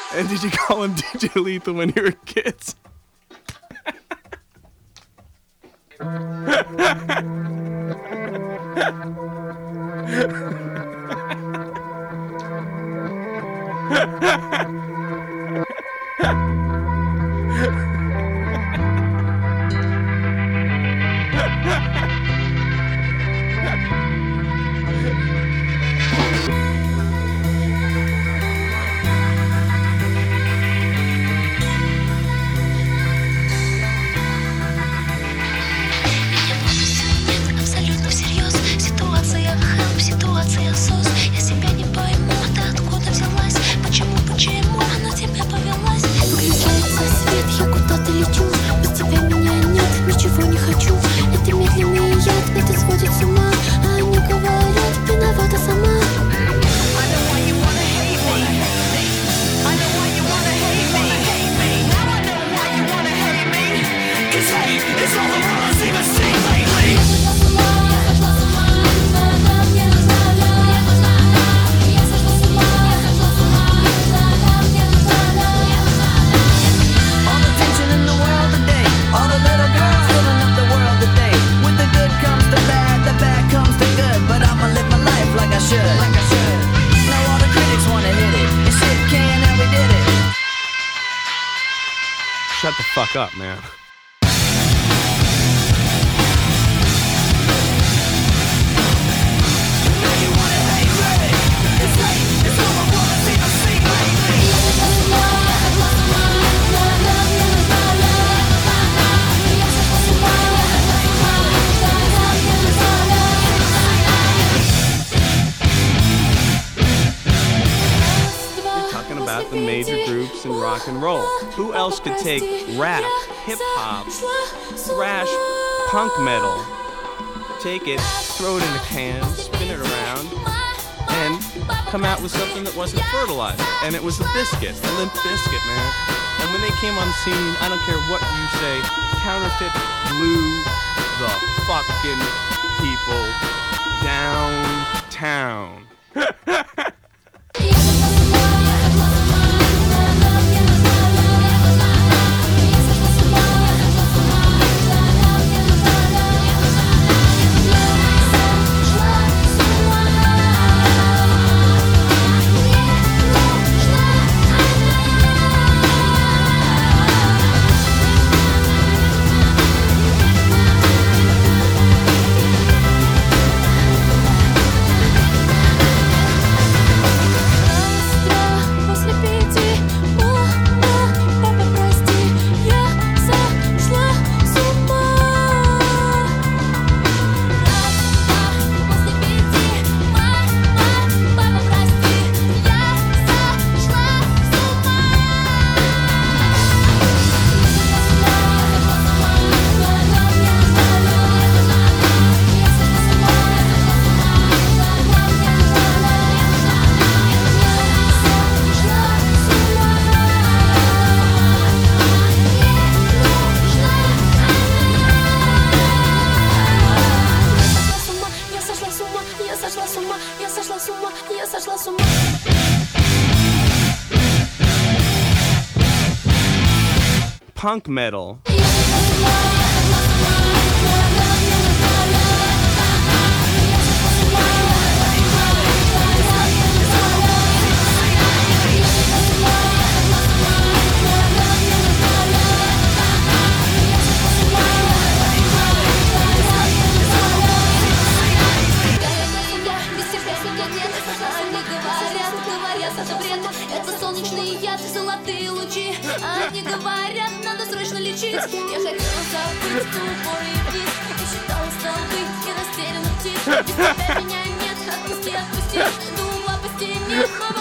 And did you call him DJ Lethal when you were kids? Shut the fuck up, man. The major groups in rock and roll. Who else could take rap, hip-hop, thrash, punk metal, take it, throw it in a can, spin it around, and come out with something that wasn't fertilizer? And it was a biscuit, a Limp Bizkit, man. And when they came on the scene, I don't care what you say, Counterfeit blew the fucking people downtown. Punk metal. Это солнечный яд, золотые лучи. Они говорят, надо срочно лечить. Я хотела забыть тупой вид. Я считала столбы и растерянных птиц. Без тебя меня нет, отпусти, отпусти. Думала по стене,